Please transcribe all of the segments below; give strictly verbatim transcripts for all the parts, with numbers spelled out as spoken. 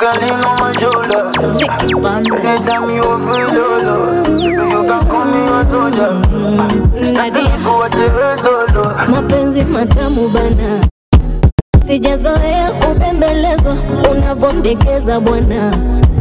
girl in on my shoulder. Vicky Banda. Anytime you feel low, you can call me a soldier. Nadia, mapenzi matamu bana, sijazoea kubembelezwa unavondekeza bwana.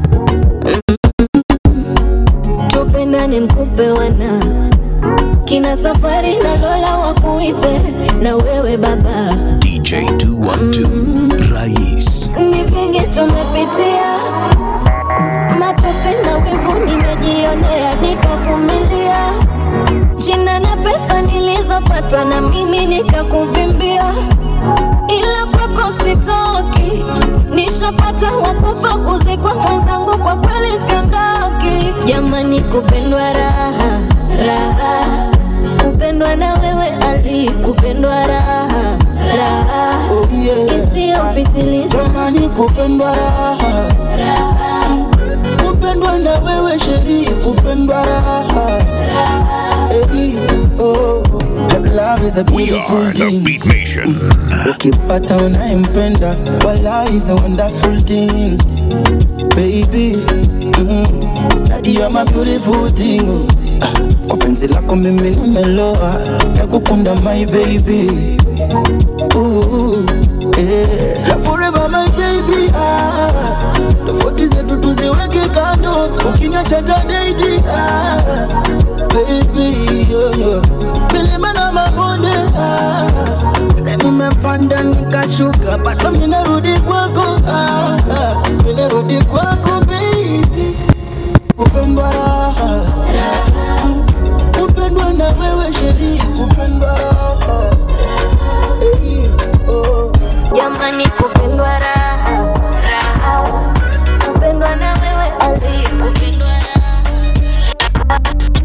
Tupendane nikupe wana, kina safari na Lola wakuite na wewe baba D J two one two mm. Rais. Ni vingi tumepitia, matosi na wivu nimejionea nikavumilia. Jina na pesa nilizopata na mimi nikakuvimbia, ila kwako sitoki. Nishapata wakufa kuzikwa mwenzangu, kwa kweli siondoki. Jamani kupendwa raha, raha. Kupendwa na wewe Ali, kupendwa raha, raha. Oh yeah. Isiyopitiliza. Jamani kupendwa raha, raha. Kupendwa na wewe sheri, kupendwa raha, raha. Hey, oh, love is a beautiful We are thing. the Beat Nation. Ukipata unayempenda, wallahi is a wonderful thing. Baby, mm, daddy you are my beautiful thing. Ah, kwa penzi lako mimi nimeloa, nakukunda my baby. Ooh, yeah. Forever my baby. Ah, tofauti zetu tuziweke kando, ukiniacha tadaidi. Ah, baby, yo yo, milima na mabonde. Ah, nimepanda nikashuka, bado mimi narudi kwako. Ah, mimi narudi kwako baby. Kupendwa raha, raha. Kupendwa na wewe sheri, kupendwa raha. Hey, oh. Jamani kupendwa raha, raha. Kupendwa na wewe Ali, kupendwa raha.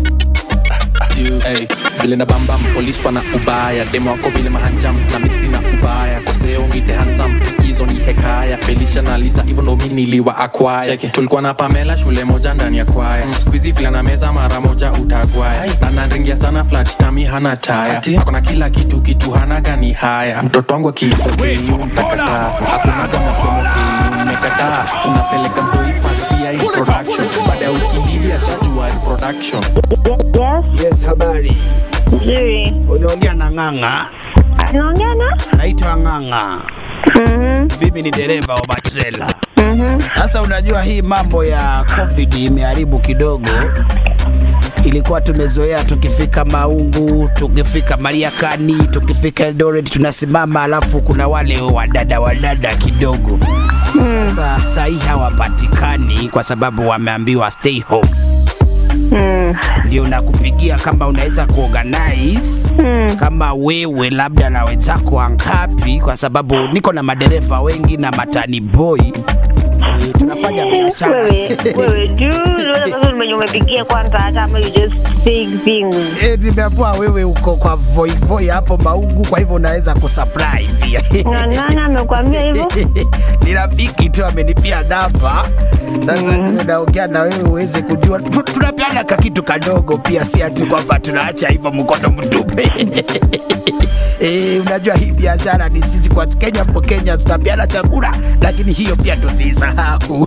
Hey, vile na bambam, police wana ubaya. Demo wako vile mahanjam, na misi na ubaya. Koseo ngite handsome, kusikizo ni hekaya. Felicia na Lisa, even though mimi niliwa acquire. Tulikuwa na Pamela, shule moja ndani ya kwaya. Squeezy vile na meza mara moja utagwaya. Na naringia sana flat tummy hana taya. Hakuna kila kitu, kitu hana gani haya. Mtoto wangu akiitwa Keyu mtakataa. Hakuna gama somo Keyu mmekataa. Unapeleka mtoi fast pia introduction. Baada ya wiki mbili ashajua production. Yes. Yes, habari. Nzuri. Unaongea na Nganga. Unaongea na? Naitwa Nganga. Mhm. Mimi ni dereva wa matrela. Mhm. Sasa unajua hii mambo ya COVID imeharibu kidogo. Ilikuwa tumezoea tukifika Maungu, tukifika Mariakani, tukifika Eldoret tunasimama, alafu kuna wale wadada wadada kidogo. Sasa sahi hawapatikani kwa sababu wameambiwa stay home. Mm. Ndio nakupigia kama unaweza kuorganize Mm. kama wewe labda na wenzako wangapi, kwa sababu niko na madereva wengi na matani boy. E, tunafanya biashara. Wewe, wewe dude, wewe kama mwenye umepigia kwanza hata ama you just big things. Eh, nimeambiwa wewe uko kwa Voi Voi hapo Maungu, kwa hivyo unaweza kusupply pia. Na nani amekwambia hivyo? Ni rafiki tu amenipia namba. Sasa mm. naongea na wewe uweze kujua tunapeana kakitu kadogo pia, si ati kwamba tunaacha hivyo mkono mtupe. Eh, unajua hii biashara ni sisi kwa Kenya for Kenya tunapeana chakula, lakini hiyo pia tusisahau.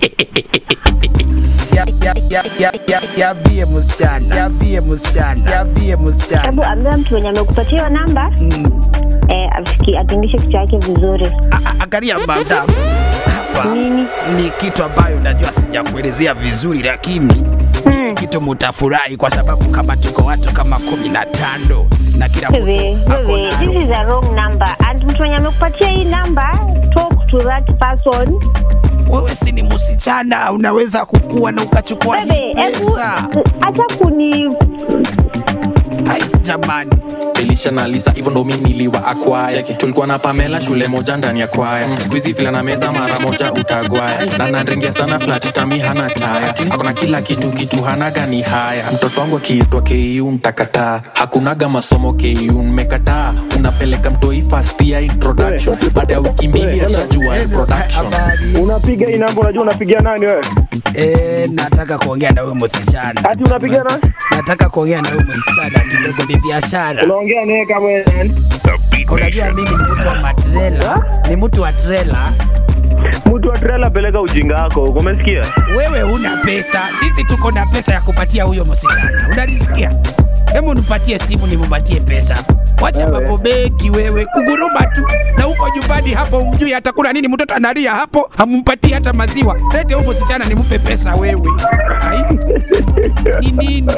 Ya ya ya ya ya ya bie msichana, ya bie msichana, ya bie msichana. Hebu ambia mtu mwenye amekupatia namba. Mm. Eh, afiki atingishe kichwa chake vizuri. Angalia madam. Hapa Nini? Ni kitu ambayo unajua sijakuelezea vizuri, lakini Hmm. kitu mutafurahi kwa sababu kama tuko watu kama kumi na tano na kila mtu ako Wewe, na this is a wrong number. And mtu mwenye amekupatia hii namba, talk to that person. wewe si ni msichana, unaweza kukua na ukachukua hii pesa. Acha kuni Ai jamani. Felicia na Lisa, even though mimi niliwa acquire. Tulikuwa na Pamela, shule moja ndani ya kwaya. Squeezy vile na meza mara moja utagwaya. Na naringia sana flat tummy hana taya. Hakuna kila kitu, kitu hana gani haya. Mtoto wangu akiitwa Keyu mtakataa. Hakunaga masomo Keyu mmekataa. Unapeleka mtoi fast ya introduction. Baada ya wiki mbili ashajua production. Unapiga hii namba, unajua unapigia nani wewe? Eh, nataka kuongea na wewe msichana. Ati unapigia nani? Nataka kuongea na wewe msichana kidogo, ni biashara. Unaongea naye kama The Beat Unajua Nation. mimi ni mtu wa matrela, ni mtu wa trela. mtu mtu wa trailer peleka ujinga wako. Umesikia? Wewe huna pesa. Sisi tuko na pesa ya kupatia huyo msichana. Unanisikia? Hebu nipatie simu nimpatie pesa. Wacha mambo begi wewe. Kuguruma tu. Na huko nyumbani hapo umjui atakula nini, mtoto analia hapo, hamumpatii hata maziwa. Lete huyo msichana nimpe pesa wewe. Ai. Ni nini?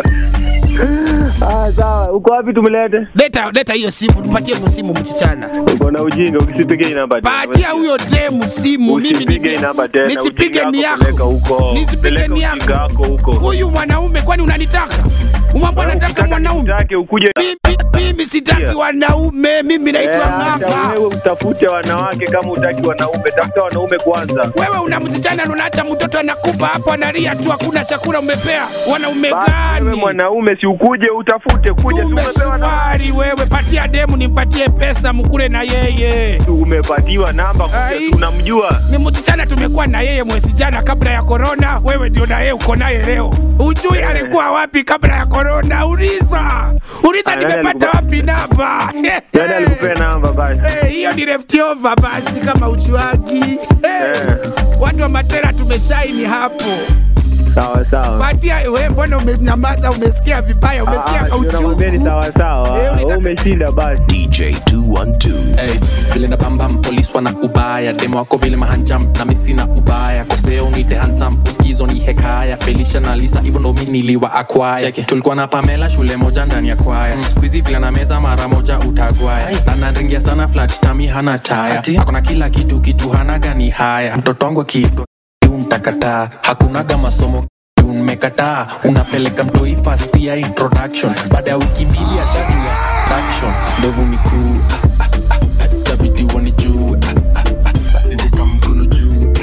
Ah, sawa. Uko wapi tumlete? Leta leta hiyo simu, nipatie simu msichana. Uko na ujinga ukisipige namba tena. Patia huyo demu simu, mimi nipige namba tena. Nisipige ni yako. Nisipige ni yako huko. Huyu mwanaume kwani unanitaka? Umwambia nataka mwanaume. Unataka ukuje. Mimi, mimi sitaki wanaume, mimi naitwa Ng'aka. Wewe utafute wanawake kama utaki wanaume, tafuta wanaume kwanza. Wewe una msichana unaacha mtoto anakufa hapo analia tu, hakuna chakula umepea. Wanaume gani? Wewe mwanaume si ukuje utafute, kuja tumepewa namba. Wewe patia demu nimpatie pesa mkule na yeye. Umepatiwa namba kuja tunamjua. Ni msichana tumekuwa na yeye mwezi jana kabla ya corona, wewe ndio na yeye uko naye leo. Ujui yeah. Alikuwa wapi kabla ya corona? Uliza. Uliza nimepata wapi namba? Nani alikupea namba basi? Eh, hiyo ni left over basi kama ujuagi. Eh. Watu wa Matera tumeshaini hapo. Sawa sawa. Patia wewe, mbona umenyamaza? Umesikia vibaya, umesikia kauchungu. Ah, sawa sawa. Wewe umeshinda basi. D J two one two. Hey, vile na bambam police wana ubaya, demo wako vile mahanjam na mimi sina ubaya, koseo ni the handsome, usikizo ni hekaya, Felicia na Lisa even though mimi niliwa acquire. Cheke, tulikuwa na Pamela shule moja ndani ya kwaya. Mm, squeezy vile na meza mara moja utagwaya. Na naringia sana flat tami hana taya. Hakuna kila kitu kitu hana gani haya. Mtoto wangu kitu unatakataa, hakunaga masomo umekataa, unapeleka mtoi first year introduction, baada ya wiki mbili atajua action, ndovu ni kuu tabidi wani juu, basi weka mkono juu,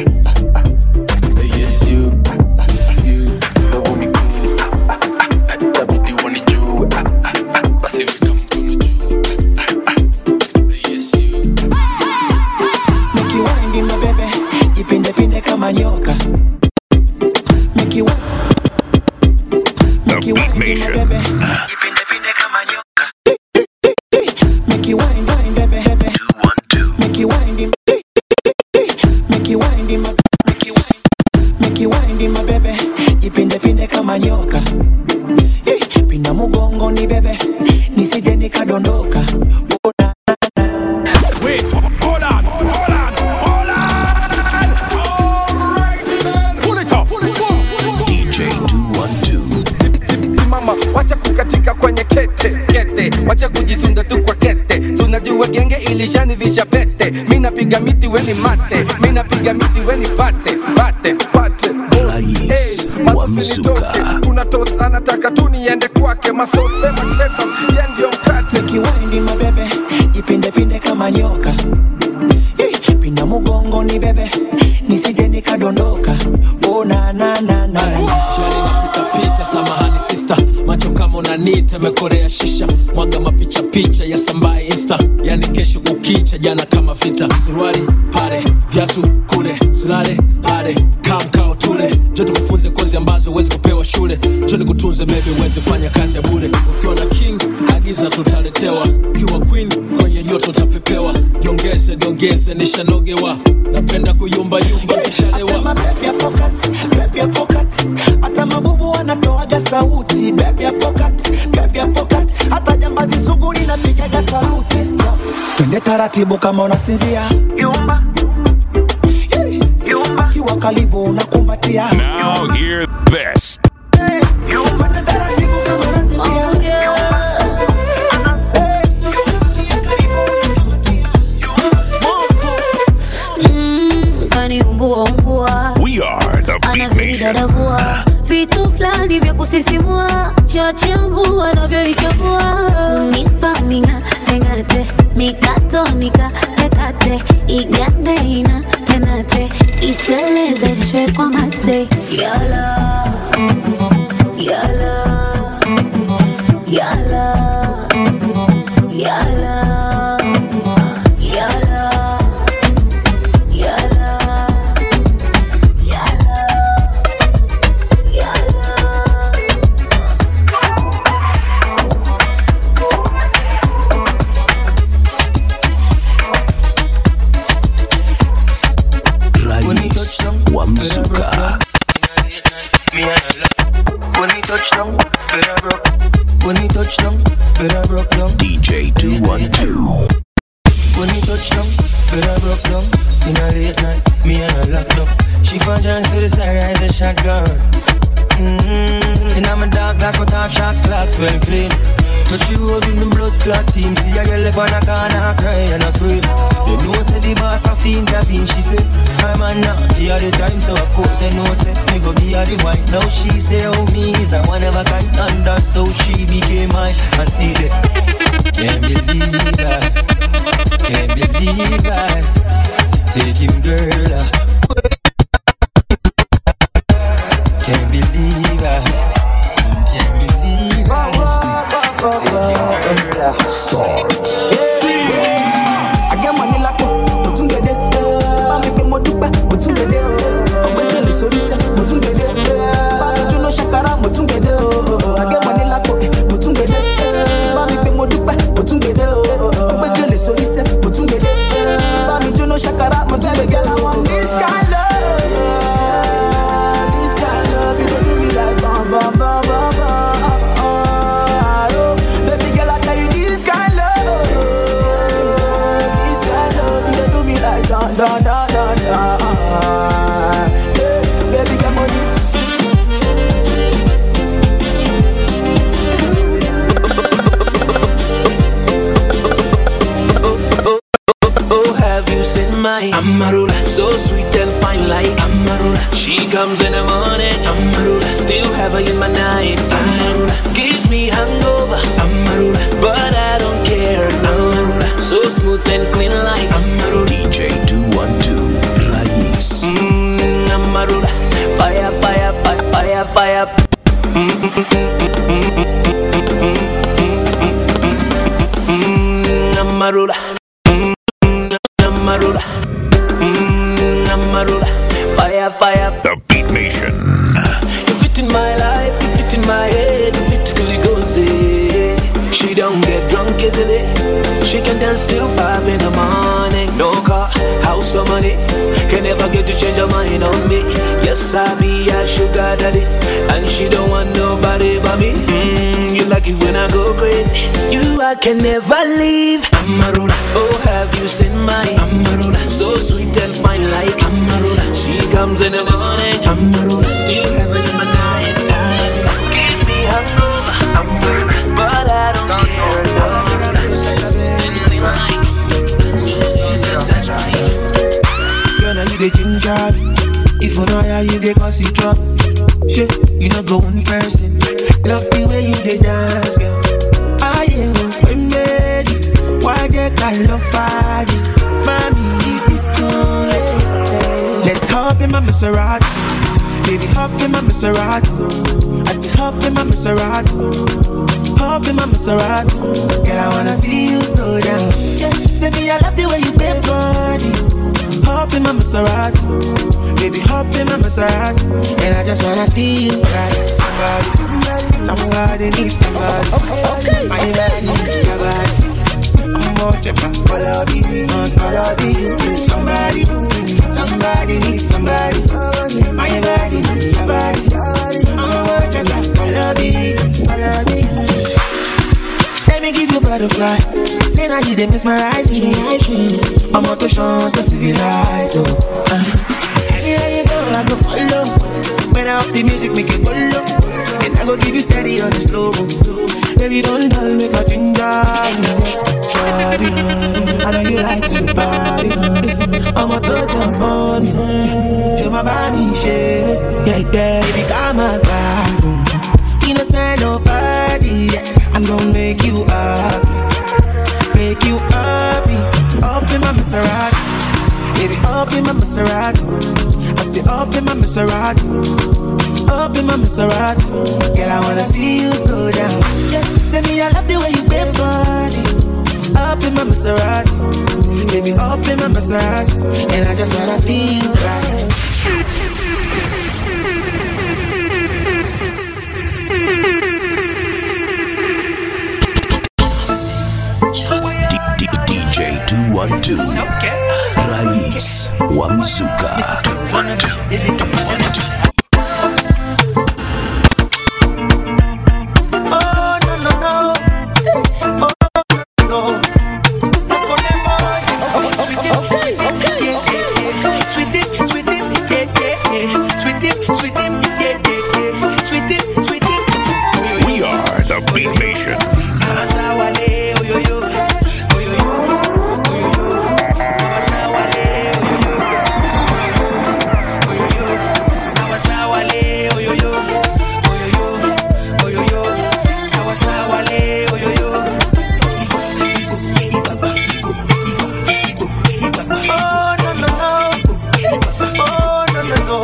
yes you you, ndovu ni kuu tabidi wani juu, basi weka mkono juu, yes you. Nikiwindi mabebe jipinde pinde kama nyoka. Nikiwa Nikiwa mabebe jipinde pinde kama nyoka. Nikiwa ndo bebe bebe two one two. Nikiwa ndi Nikiwa ndi Nikiwa Nikiwa ndi mabebe jipinde pinde kama nyoka. Pinda mugongo ni bebe nisije nikadondoka. Wait, hold on, hold on, hold on. Alright, pull it up, pull it up. D J two one two. Simama, wacha kukatika kwenye kete kete, wacha kujisunda tu kwa kete. Tunajua genge ilishani visha pete. Mimi napiga miti weni mate, mimi napiga miti weni pate pate pate. Rais wa mzuka. Kuna toss anataka tu niende kwake, masose makeba yeye ndio mkate. Nikiwindi mabebe jipinde pinde kama nyoka. Pinda mugongo ni bebe nisije nikadondoka. Oh na na na na. Jani napita pita samahani sister, macho kama unanita mekorea shisha, mwaga mapicha picha ya sambaye insta, yani kesho kukicha jana kama vita. Suruali pale, viatu kule, silale pale, kamkao tule, joto kufunze kozi ambazo uwezi kupewa shule, joni kutunze baby uweze fanya kazi ya bure. Ukiwa na king, agiza tutaletewa, ukiwa queen, kwenye joto utapepewa, jongeze, jongeze, nishanogewa, napenda kuyumba yumba kishalewa. Asema baby ya pocket, baby ya pocket, hata mabubu wanatoaga sauti. Baby ya pocket, baby ya pocket, hata jambazi sugu linapigaga sauti. Twende taratibu kama unasinzia, yumba yumba, kiwa karibu unakumbatia. Now hear this. Yumba na taratibu kama unasinzia, yumba. We are the Beat Nation. Vitu fulani vya kusisimua, chachambua navyoichambua, unipa minga tengate, mikato nika tekate, igande ina tenate, iteleze shwe kwa mate. Yala, yala, yala, yala. Rais lock no. She found chance to the side, ride the shotgun. Mm-hmm. And I'm a dog, glass, cut off shots, clocks well clean. Touch you up in the blood clot team. See a girl up on a corner, cry and a scream. You know say the boss a fiend intervene. She say, I'm a now, give her the time. So of course I know say, me go give her the wine. Now she say, oh me is a one of a kind. And that's how she became mine. And see that, can't believe that, can't believe that. Take him girl, uh. Can't believe that, can't believe that. Swords. I get money like but to get it. I make more dupe, but to get it. I'm waiting to so this, but to get it. But you know shakara, but to get it. I get money like but to get it. I make more dupe, but to get it. I'm waiting to so this, but to get it. But you know shakara, but to get it. I want this kind of love, this kind of love. You do me like bam bam bam bam. Da da da da, yeah, baby get money. Oh, have you seen my Amarula? So sweet and fine like Amarula. She comes in the morning, Amarula. Still have her in my night, Amarula. Gives me hangover, Amarula. But I don't care, Amarula. So smooth and clean like Amarula. D J two one two, Raiz. Mmm, Amarula. Fire, fire, fire, fire, fire. Mmm, Amarula. Amarula, mmm, Amarula, fire, fire. The Beat Nation. You fit in my life, you fit in my head, you fit to the goals, eh. She don't get drunk easily. She can dance till five in the morning. No car, house or money, can never get to change her mind on me. Yes, I be a sugar daddy, and she don't want nobody but me. Mmm, you like it when I go crazy. You I can never leave. Amarula, oh have you seen my Amarula? So sweet and fine like Amarula. She comes in the morning, Amarula. Still have her in my night time. Give me hangover, Amarula. But I don't care, Amarula. So sweet and clean like girl, now you the ginger. If you know how you dey cause you drop. Shit, you not go one person. Love the way you dey dance, girl. I am when ready. Why they call love fire? Mommy, be cool. Let's hop in my Maserati. Baby, hop in my Maserati. I say hop in my Maserati. Hop in my Maserati. Girl, I wanna see you go down. Yeah, say me I love the way you bend body. Hop in my Maserati. Baby, hop in my Maserati. And I just wanna see you right. Somebody, somebody, somebody needs somebody. Okay, okay, my body, your body. I'm more checker, follow me, not follow me. Somebody, somebody needs somebody. My body, your body. I'm more checker, follow me, follow me. Let me give you butterfly. Say now you dey mesmerize me. I'm out to show to civilize. Oh, uh. Anywhere you go, I go follow. When I up the music, make it go low. And I go give you steady on the slow. Baby, don't dull, make a ginger. Shawty, I know you like to party. I'm out to jump on me. Show my body, shake it. Yeah, yeah, baby, come on, God. Innocent, nobody. I'm gonna make you happy. Make you happy. Up in my Maserati. Baby, up in my Maserati. I say up in my Maserati. Up in my Maserati. Girl, I wanna see you go down. Yeah, say me I love the way you bend body. Up in my Maserati. Baby, up in my Maserati. And I just wanna see you rise. D J two one two, Raiz Wamzuka. One two, one two. Oh no no no, oh no, sweetie, sweetie, sweetie, sweetie,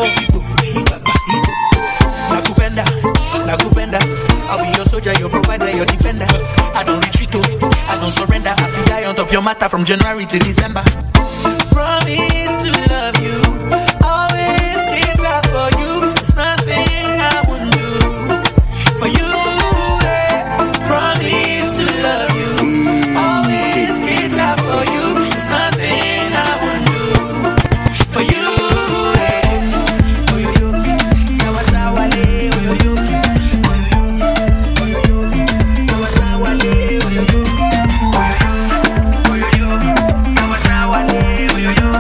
Nakupenda, nakupenda. I'll be your soldier, your provider, your defender. I don't retreat, oh, I don't surrender. I feel die on top of your matter from January to December. Promise to love you, always keep up for you. There's nothing I wouldn't do for you. Eh. Promise to love you, always keep up for you. There's nothing I wouldn't do for you. Eh. Oh yo yo, sawa sawa le, oh yo yo, oh yo yo, oh yo yo, sawa sawa le, oh yo yo, oh yo yo, sawa sawa le, oh yo yo.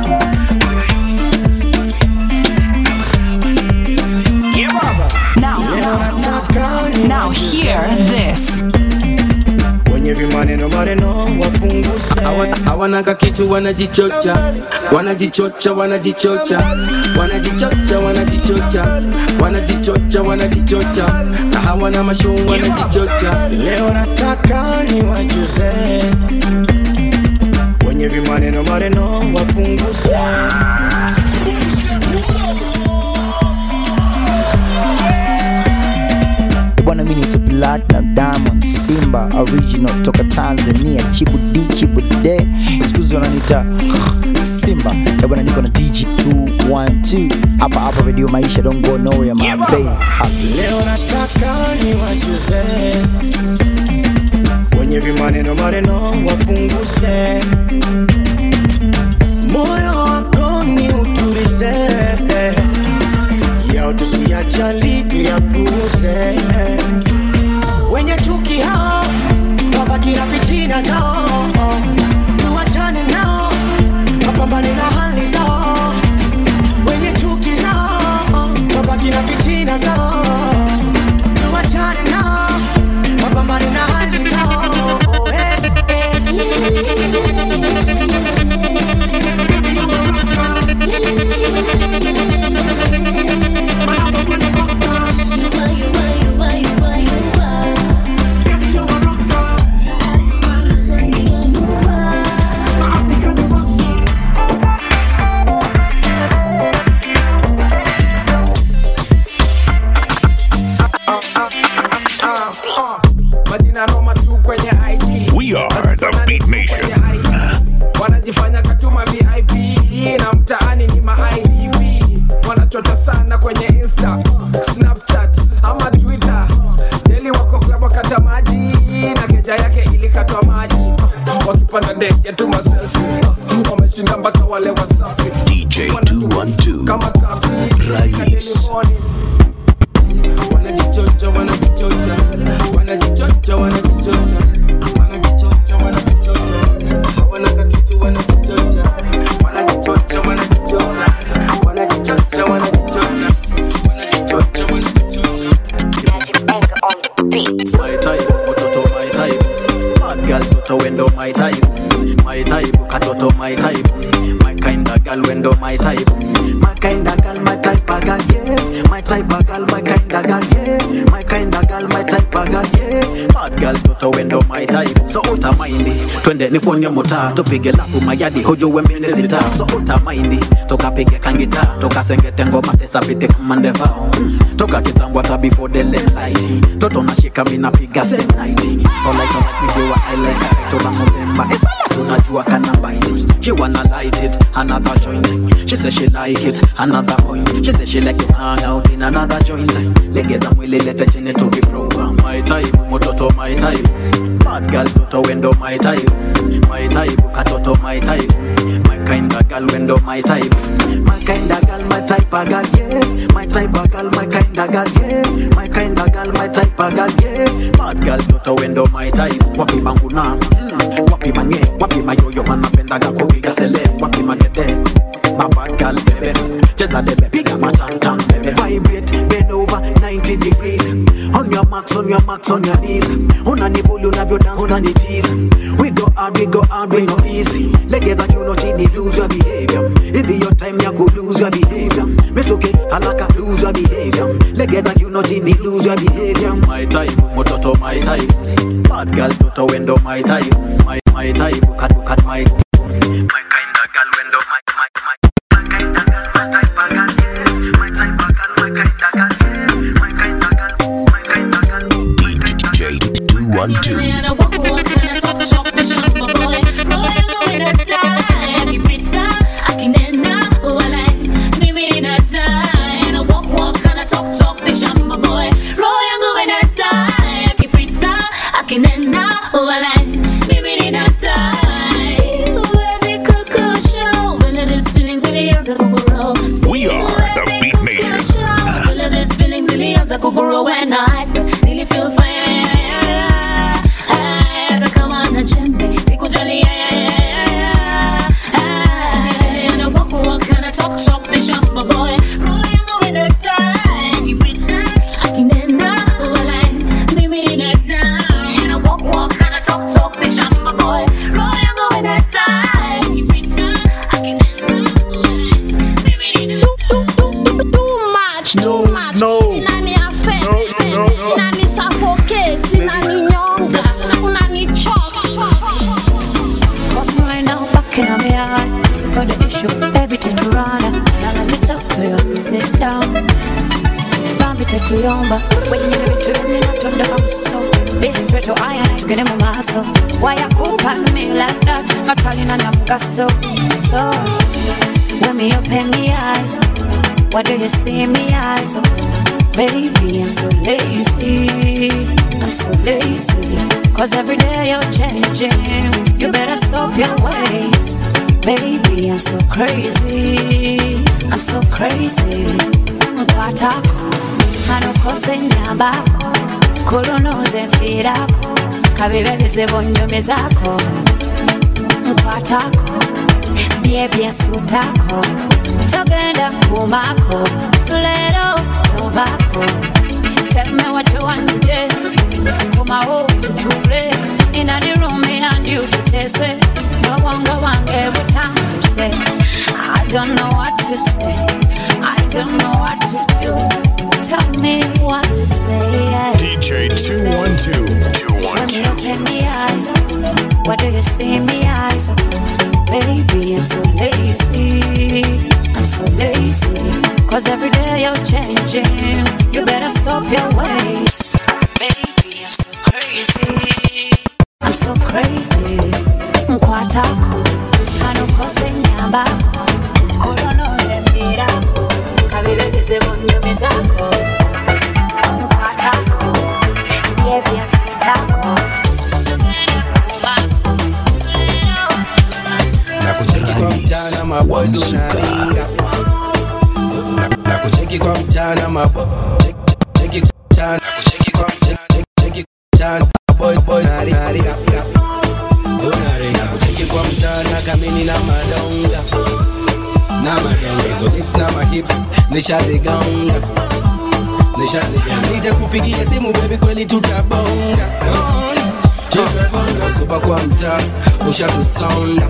Now hear this. Wenye vimaneno maneno wapunguse. Hawanaka kitu wanajichocha, wanajichocha, wanajichocha, wanajichocha, wanajichocha, wanajichocha, wanajichocha, na hawana mashow wanajichocha. Leo nataka niwajuze, wenye vimaneno maneno wapunguse. Bwana mimi ni Platinum Diamond Simba original toka Tanzania, Chibu D Chibu D, excuse wananiita Simba. Bwana niko na D J two one two hapa hapa Radio Maisha, don't go nowhere my baby. Leo nataka niwajuze, wenye vimaneno maneno wapunguse. Moyo wako ni utulize, yao tusiyajali tuyapuuze. Wenye chuki hao wabaki na fitina zao, tuachane nao wapambane na hali zao. Wenye chuki zao wabaki na fitina zao, tuachane nao wapambane na hali zao. Hey, hey. We are the Beat Nation. Wanajifanya katuma V I P na mtaani ni ma I D P. Wanachota sana kwenye Insta, Snapchat ama Twitter. Deli wako club wakata maji na keja yake ilikatwa maji. Wakipanda ndege tu ma selfie, wameshinda mpaka wale wasafi. D J two one two kama kafi Rais. Wanajichocha, wanajichocha, wanajichocha, wanajichocha. My type, Ototo my type. Bad girl, Toto window my type. My type, Katoto my type. My kind of girl window my type. My kind of girl, my type of girl, yeah. My type of girl, my kind of girl, yeah. My kind of girl, my type of girl, yeah. Bad girl, Toto window my type. So uta mindy, twende niponye mota, tupige lapu mayadi hojo wembene sita. So uta mindy, toka pige kangita, toka sengete ngoma sesa pite kumandeva. Toka kitangwa ta before the light. Toto na shika mina piga same night. All like all like nijiwa I like it. Tola November, esa la unajua kana bite. She wanna light it, another joint. She say she like it, another point. She say she like to hang out in another joint. Legeza mwili lete chene to be program. My type, mototo my type. Bad girl toto window my type. My type, katoto my type. My kind of girl window my type. My kind of girl, my type of girl, yeah. My type of girl, my kind of girl, yeah. My kind of girl, my type of girl, yeah. Bad girl toto window my type. Wapi manguna, mm. Wapi manye, wapi mayoyo manapenda kupiga sele, wapi magede. My bad girl baby, cheza debe, piga matantam baby. Vibrate, bend over ninety degrees. On your marks, on your marks, on your knees. Unanibuli unavyo dance, unanitease. We go hard, we go hard, we no easy. Legeza kiuno chini, lose your behavior. Ili your time ya ku lose your behavior. Metoke alaka lose your behavior. Legeza kiuno chini, lose your behavior. My type, mototo my type. Bad girl toto window my type. My my type, cut cut my. My kind of girl window my my my. My kind of girl, my type of girl, yeah. My type one two. We are the Beat Nation. When I really feel fire, hata kama na jembe sikujali, and I walk walk and I talk talk the shamba boy, roho yangu inata ikipita akinena wala mimi ninata, and I walk walk and I talk talk the shamba boy, roho yangu inata ikipita akinena mimi ninata. Too much, too much. No. Inani affect, inani suffocate, inani nyonga, unanichoka. Right now, back in my eye, sick of the issue, every time to run. Now let me talk to you, sit down. Bambi tetu yomba, when you never told me not to the so. Be straight to iron, to get him a muscle. Why you coop at me like that? I'm telling you, I'm so. So, when me open my eyes, what do you see me eyes? Baby, I'm so lazy, I'm so lazy. Cause every day you're changing, you better stop your ways. Baby, I'm so crazy, I'm so crazy. Mkwatako, hanokose nyambako, kulunoze firako, kabibebeze bonyomi zako. Mkwatako, biebye sutako, togenda kumako, lero tovako. Tell me what you want to do. Come out to play in the room, me and you to taste it. No one go on every time to say. I don't know what to say. I don't know what to do. Tell me what to say. Yeah. D J two one two. two one When two. you open the eyes, what do you see in the eyes? Baby, I'm so lazy, I'm so lazy. Cause every day you're changing, you better stop your ways. Baby, I'm so crazy, I'm so crazy. Mkwatako, hanokose nyambako, kolonoze firako, kabibegeze bonyomi zako. Mkwatako, baby, I'm sweetako. Nakucheki kwa mchana maboys unaringa. Nakucheki kwa mchana maboys. Cheki mchana. Nakucheki kwa mchana. Cheki mchana boy boy unaringa. Unaringa. Nakucheki kwa mchana kamini na madonga. Na madonga. Hizo lips na ma hips nishazigonga. Nishazigonga. Nitakupigia simu baby kweli tutabonga. Tutabonga super kwa mtaa ushatusonda.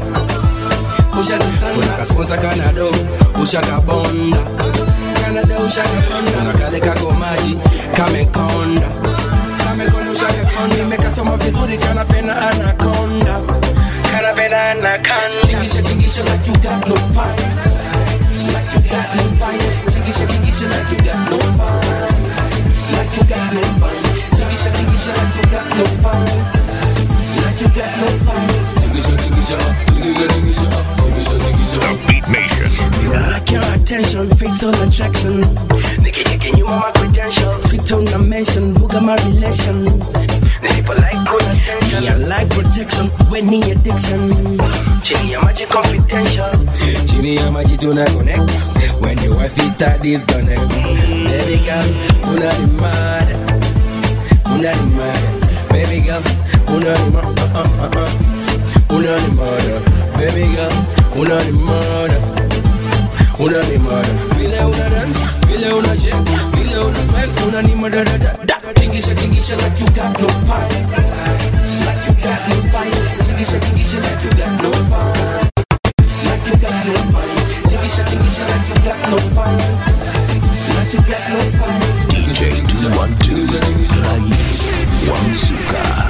Kuna sponsor Canada, ushaka bonda. Canada ushaka bonda. Kuna kale kako maji, kame konda. Kame konda ushaka konda. Nimekasoma vizuri kana pena anaconda. Kana pena anaconda. Tingisha tingisha like you got no spine. Like you got no spine. Tingisha tingisha like you got no spine. Like you got no spine. Tingisha tingisha like you got no spine. Like you got no spine. Tingisha tingisha, tingisha tingisha. The Beat Nation. Like your attention, fatal attraction. Nigga, checking you my credential. Fit on a mention, who got my relation? These people like good attention. Yeah, like protection, when need addiction. Chini ya maji confidential. Chini ya maji tuna connect. When your wife is start disconnect. Baby girl, una di mad. Una di mad. Baby girl, una di mad. Uh, uh, uh, uh. Una di mad. Baby girl, una di mad. Una ni mad. Vile una dance, vile una shake, vile una smile, una ni mad da da da. Tingisha tingisha like you got no spine. Like you got no spine. Tingisha tingisha like you got no spine. Like you got no spine. Tingisha tingisha like you got no spine. Like you got no spine. D J two one two. Rais wa Mzuka.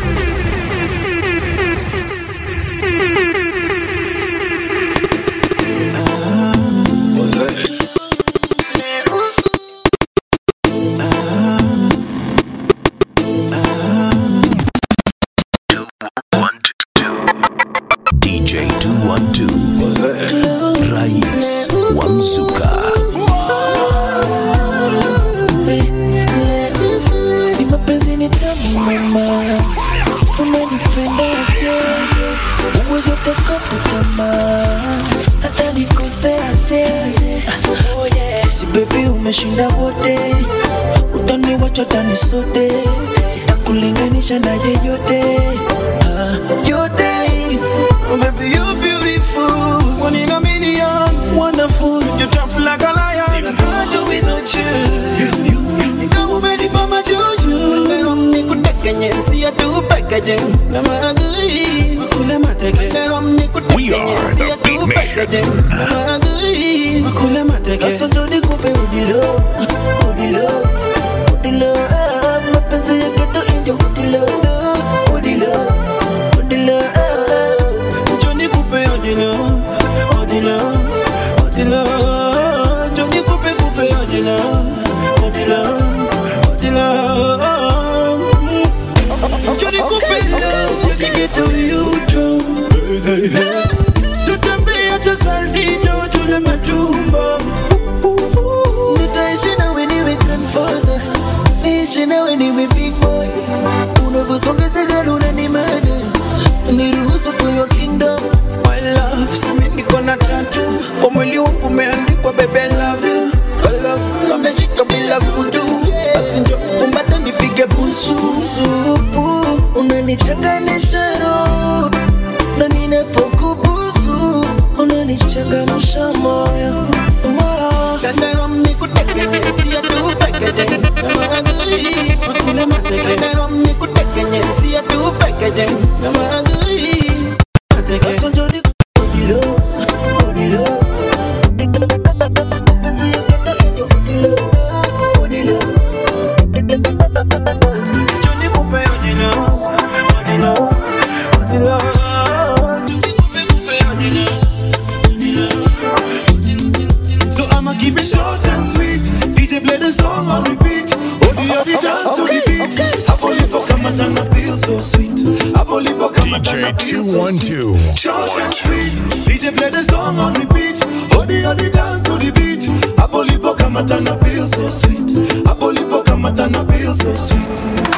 umeshinda wote, utaniwacha tani sote, sitakulinganisha na yeyote. Ah, yote, oh baby you're beautiful, one in a million, wonderful, you're tough like a lion, I can't do without you. You, you, you come ready for my juju. Leo nikutekenye, siya tu pekeje, na maadui, makule mateke. Leo nikutekenye, siya tu pekeje, na maadui, makule mateke. Asa jodi kupe udilo, udilo, udilo. Mapenzi ya geto indio udilo, udilo, udilo. Jodi kupe udilo, udilo, udilo. Jodi kupe kupe udilo, udilo, udilo. Jodi kupe udilo, geto yuto. Tutambia tasaltito tule matumbo. Nitaishi nawe niwe grandfather, niishi nawe niwe big boy. Unavyosonga tegala unanimada, niruhusu to your kingdom. My love, simi niko na tattoo kwa mwili wangu umeandikwa baby I love you. I love, kameshika bila kudu. Basi njo kumbata nipige busu. Supu, unanichanganisha roho, na ninapokubusu unanichangamsha moyo. Kanda nikutekenye, siya tu pekeje, na maadui, makule mateke. Kanda nikutekenye, siya tu pekeje, na maadui, mateke. Asa jodi udilo, udilo. Penzi ya geto indio udilo, udilo. Jodi kupe udilo, udilo, udilo. Jodi kupe kupe udilo, udilo. So I'ma keep it short and sweet. D J play the song on repeat. Odi odi dance to the beat. Apolipo kamatana feel so sweet. Apolipo kamatana feel so sweet. Short and sweet. D J play the song on repeat. Odi odi dance to the beat. Apolipo kamatana feel so sweet. Apolipo kamatana feel so sweet.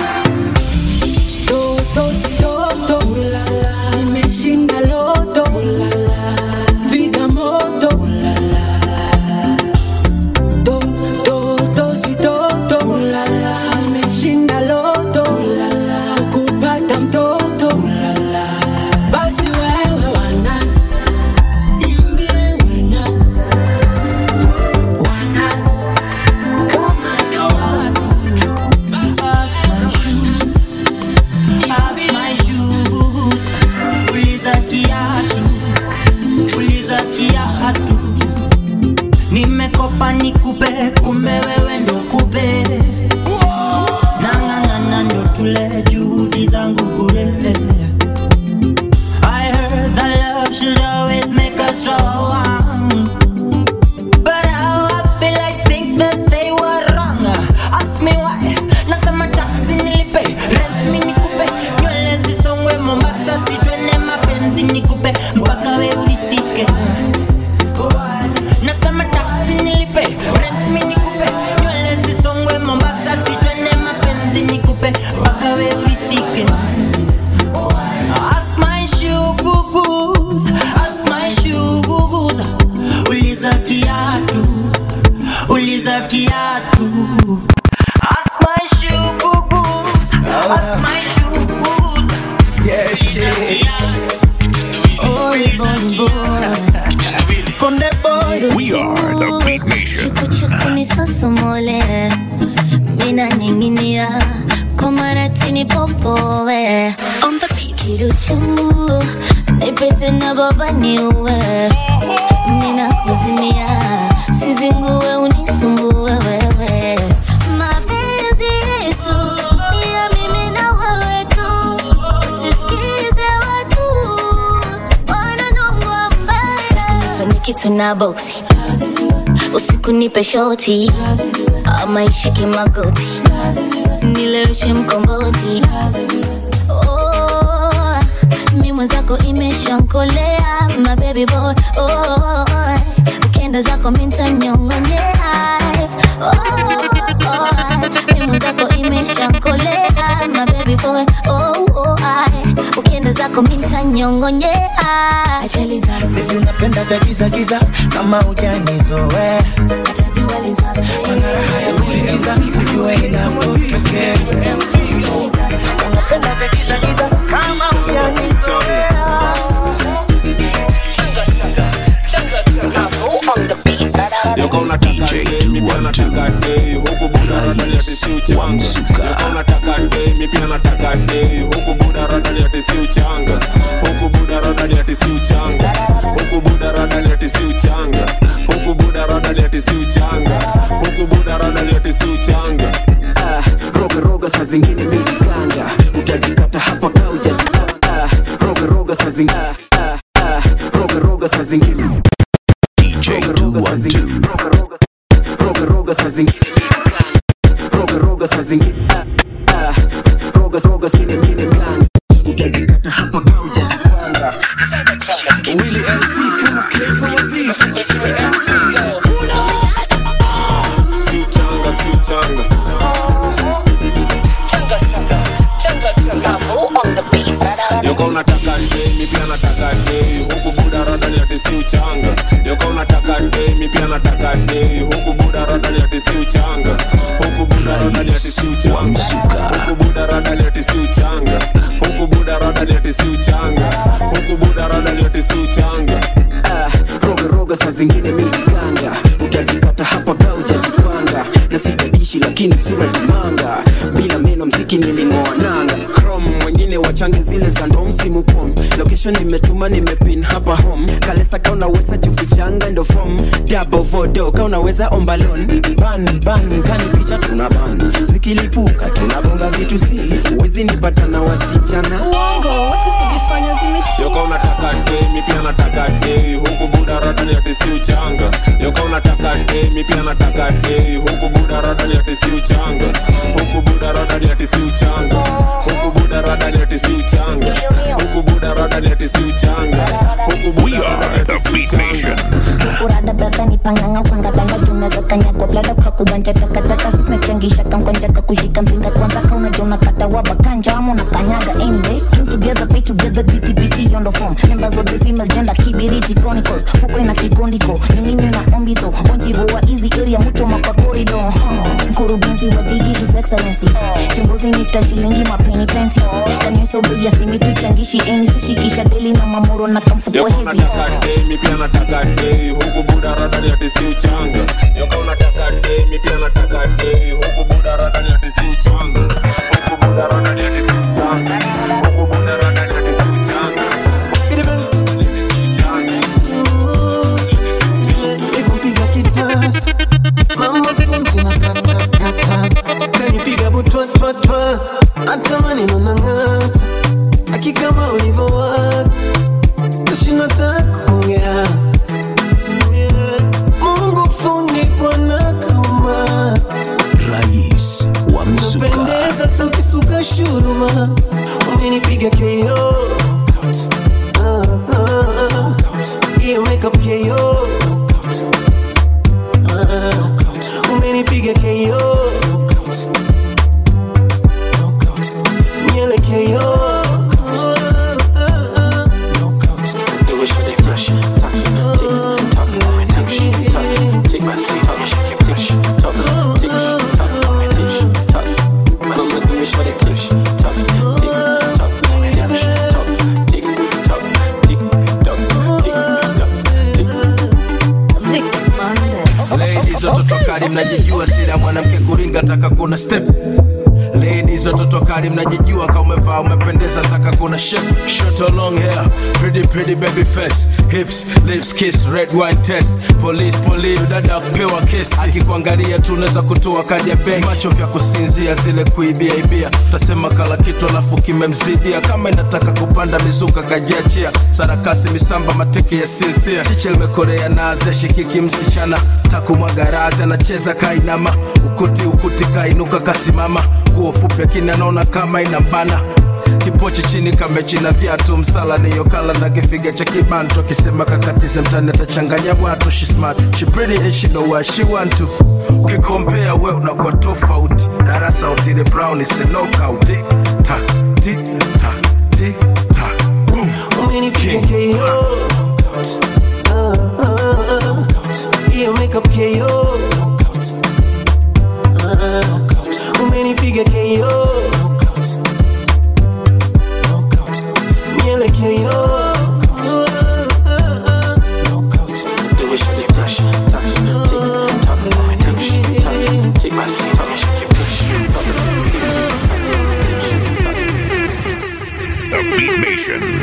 Toto toto ulala, nimeshinda loto ulala, vida moto ulala. Toto toto si toto ulala, nimeshinda loto ulala, kupata mtoto ulala. Basi wewe wana, niambie wana, wana, kama sio watu. Basi Pass my shoes, uliza kiatu, uliza kiatu. Nimekopa nikupe, kumbe wewe ndo kupe. Nang'ang'ana ndo tule juhudi zangu bure. I heard that love should always make us strong, but how I feel I think that they were wrong. Ask me why, nasema taxi nilipe, rent mi nikupe, nywele zisongwe Mombasa sitwene mapenzi nikupe, mpaka we uritike. Nasema taxi nilipe, rent mi nikupe, nywele zisongwe Mombasa sitwene mapenzi nikupe, mpaka we uritike. Ask my shoe boo-boos, ask my shoe boo-boos. Uliza kiatu, uliza kiatu. Ask my shoe boo-boos, ask my shoe boo-boos. Yeah, shit. Oh, boy, boy. Konde boy. We are the Beat Nation. Chuku chuku ni sosomole, mina ninginia, komaratini popowe. On the beat. Kiruchu, nipete na baba niuwe, nina kuzimia, sizinguwe unisumbue wewe. Mapenzi yetu, ni ya mimi na wewe tu, usisikize watu, wananongwa mbaya. Usinifanye kitu na boxi, usiku nipe shoti, ama ishike magoti, nileweshe mkomboti. Oh, mi mwenzako imeshankolea, my baby boy. Oh, ukienda zako minta nyongonyea. Oh, oh, mi mwenzako imeshankolea, my baby boy. Oh, oh, ukienda zako minta nyongonyea. Ajali za Unapenda vya giza giza kama hujanizoea. Acha jua lizame. unataka day, huku buda rada ni ati si uchanga. Yoka unataka day, mi pia nataka day, huku buda rada ni ati si uchanga. Huku buda rada ni ati si uchanga. Huku buda rada ni ati si uchanga. Huku buda rada ni ati si uchanga. Huku buda rada ni ati si uchanga. Ah, roga roga saa zingine mimi kanga. Utajikata hapa ka ujajipanga. Ah, roga roga saa zingine. Ah, ah, roga roga saa zingine. D J two one two. Roga roga saa zingine mimi kanga. Roga roga saa zingine. Ah, ah, roga roga saa zingine kanga. Utajikata hapa ka ujajipanga. Willy L P kama cake kama beef. Si uchanga, si uchanga. Changa changa, changa changa. On the beat. Yoka unataka day, mi pia nataka day, huku buda rada ni ati si uchanga. Yoka unataka day, mi pia nataka day, huku buda rada ni ati si uchanga. Huku buda rada ni ati si uchanga. Huku buda rada ni ati si uchanga. Huku buda rada ni ati si uchanga. Huku buda rada ni ati si uchanga. Ah, roga roga saa zingine mimi kanga. Utajikata hapa ka ujajipanga. Na sitadishi lakini sura kimanga. Bila meno mziki nilingoa nanga. Chrome wengine wachange zile za ndo msimu pom. Location nimetuma nimepin hapa home. Kalesa ka unaweza chukichanga ndo form. Double vodo ka unaweza ombalon. Ban ban kani picha tuna ban. Zikilipuka tunabonga vitu sili. Uwezi nipata na wasichana. Uongo, wacha kujifanya zimeshika. Yoka unataka day, mi pia nataka day, huku buda rada ni ati si uchanga. Yoka unataka day, mi pia nataka day, huku buda rada ni ati si uchanga. Huku buda rada ni ati si uchanga. Huku buda rada ni ati si uchanga. Huku buda rada ni ati si uchanga. Huku buda rada ni ati si uchanga. Kurada brata ni panganga kwanga banda tunaweza kanya kwa blada kwa kubanja takataka zinachangisha kamkwanja kakushika mzinga kwanza kauna jona kata wabakanja amo na kanyaga anyway came together pay together D T B T on the form members of the female gender Kibiriti Chronicles fuko na kigondiko ninyi na ombito onjivo wa easy area mucho makwa corridor mkurugenzi wa D J His Excellency chimbuzi Mister Shilingi mapeni plenty kani so bia simi tuchangishi eni sushi kisha deli na mamoro na kamfuko Yoka heavy unataka day, mi pia nataka day, huku buda rada ni ati si uchanga. Yoka unataka day, mi pia nataka day, huku buda rada ni ati si uchanga. Huku buda rada ni ati si uchanga. Huku buda rada ni ati si uchanga. Ati si uchanga. Nikumpiga kitasa mama pumzi na kata kata. Kanipiga butwa twa twa. Hata maneno nangata. Akikama ulivo wako Nashina takuongea. Mungu fundi bwana kauma. Rais wa Mzuka. Pendeza tukisuka shuruma. Umenipiga K O. Ah, ah, ah. Iyo makeup K O. Ah, umenipiga K O. Nyele K O. Ladies watoto kali mnajijua sila mwanamke kuringa taka kuna step. Ladies watoto kali mnajijua kama umevaa umependeza taka kuna shape. Short or long hair, pretty pretty baby face, hips, lips, kiss, red wine test. Police police dada kupewa kesi. Akikuangalia tu unaweza kutoa kadi ya benki. Macho vya kusinzia zile kuibia ibia. Utasema kala kitu alafu kimemzidia. Kama inataka kupanda mizuka kajiachia. Sarakasi misamba mateke ya sinsia. Chiche limekorea na azeshi kiki msichana. Takumwaga razi anacheza kainama. Ukuti ukuti kainuka kasimama. Nguo fupi lakini anaona kama inambana. Kipochi chini kamechi na viatu. Msala niyo kala na kifiga cha kibanto. Kisema kakatize mtani atachanganya watu. She smart, she pretty and she know what she want to. Ukikompea we unakuwa tofauti. Darasa utile brown is a knockout. Tick tack, tick tack, tick tack, boom. Umenipiga K O. Ah, ah, ah. Iyo makeup K O. Ah, umenipiga K O. Nyele K O. Do it, shut it, touch, touch, tick, tock, tick, tock, Nation.